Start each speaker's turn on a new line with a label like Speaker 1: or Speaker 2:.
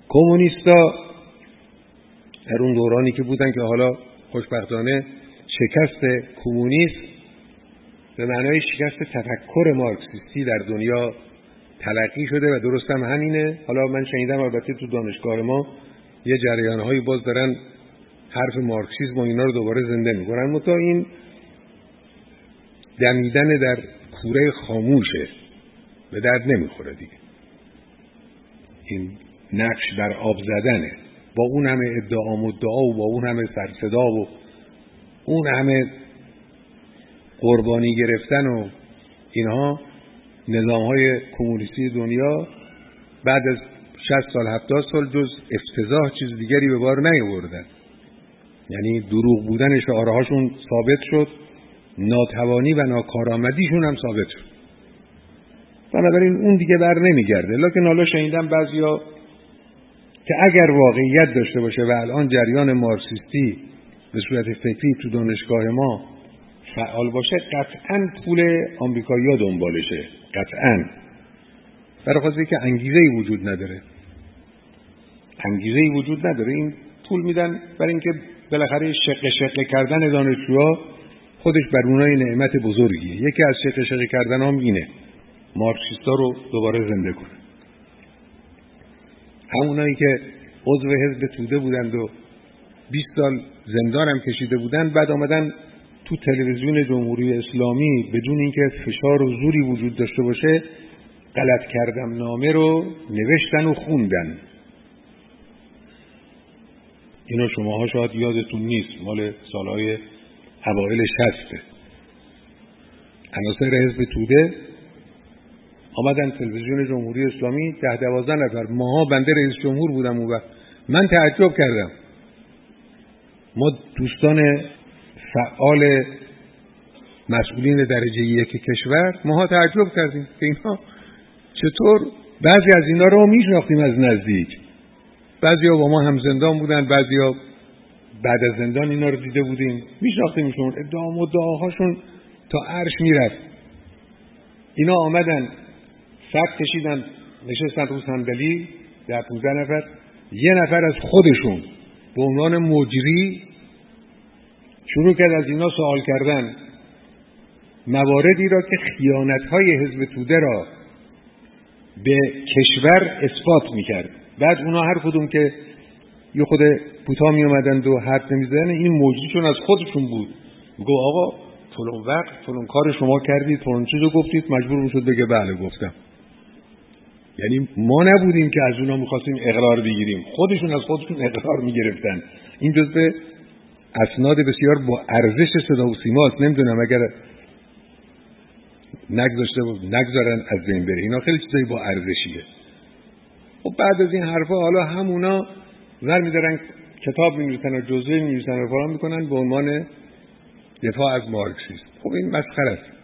Speaker 1: کمونیستا در اون دورانی که بودن که حالا خوشبختانه شکست کمونیسم به معنای شکست تفکر مارکسیستی در دنیا تلقی شده و درست هم همینه. حالا من شنیدم البته تو دانشگاه ما یه جریان‌هایی باز دارن حرف مارکسیسم و اینا رو دوباره زنده می‌کنن، متا این دمیدن در کوره خاموشه، به درد نمیخوره دیگه. این نقش در آب زدنه، با اون همه ادعا مدعا و با اون همه سرصدا و اون همه قربانی گرفتن و اینها. نظام‌های کمونیستی دنیا بعد از 60 سال 70 سال جز افتضاح چیز دیگری به بار نیاوردن. یعنی دروغ بودن شعارهاشون ثابت شد، ناتوانی و ناکارآمدیشون هم ثابت شد. بنابراین اون دیگه بر نمیگرده. لکن حالا شنیدم بعضیا که اگر واقعیت داشته باشه و الان جریان مارکسیستی به صورت فکری تو دانشگاه ما فعال باشه، قطعاً پول آمریکایی‌ها دنبالشه، قطعاً. برای خاطر که انگیزه‌ای وجود نداره. انگیزه‌ای وجود نداره. این پول میدن برای اینکه بالاخره شقه کردن دانشجوها خودش بر اونای نعمت بزرگیه. یکی از شقه کردن هم اینه، مارکسیستا رو دوباره زنده کنه. همونایی که عضو حزب توده بودند و 20 سال زندان هم کشیده بودند، بعد آمدن تو تلویزیون جمهوری اسلامی بدون اینکه فشار و زوری وجود داشته باشه غلط کردم نامه رو نوشتن و خوندن. اینو شماها شاید یادتون نیست، مال سالهای اوایل 60. عناصر حزب توده آمدن تلویزیون جمهوری اسلامی 10-12 نفر، ماها بنده رئیس جمهور بودم اون وقت. من تعجب کردم. ما دوستان فعال مسئولین درجه 1 کشور ماها تعجب کردیم که اینا چطور بعضی از اینا رو میشناختیم از نزدیک، بعضیا با ما هم زندان بودن، بعضیا بعد از زندان اینا رو دیده بودیم، میشناختیمشون، ادعا مدعاهاشون تا عرش میرفت. اینا آمدن صف کشیدن نشستن رو صندلی 10-15 نفر، یه نفر از خودشون به عنوان مجری شروع کرد از اینا سوال کردن، مواردی را که خیانت‌های حزب توده را به کشور اثبات می‌کرد. بعد اونا هر کدوم که یه خود کوتاه می‌آمدند و حرف نمی‌زدن، این مجریشون از خودشون بود، میگه آقا فلان وقت فلان کار شما کردید، فلان چیزو گفتید، مجبور میشد بگه بله گفتم. یعنی ما نبودیم که از اونا می‌خواستیم اقرار بگیریم، خودشون از خودشون اقرار می‌گرفتن. این جزء اسناد بسیار با ارزش صدا و سیماست. نمیدونم اگر نگذارن از بین بره، اینا خیلی چیزایی با ارزشیه. خب بعد از این حرفا حالا همونا ور می‌دارن کتاب می‌نویسن و جزوه می‌نویسن و فلان می‌کنن به عنوان دفاع از مارکسیسم. خب این مسخره است.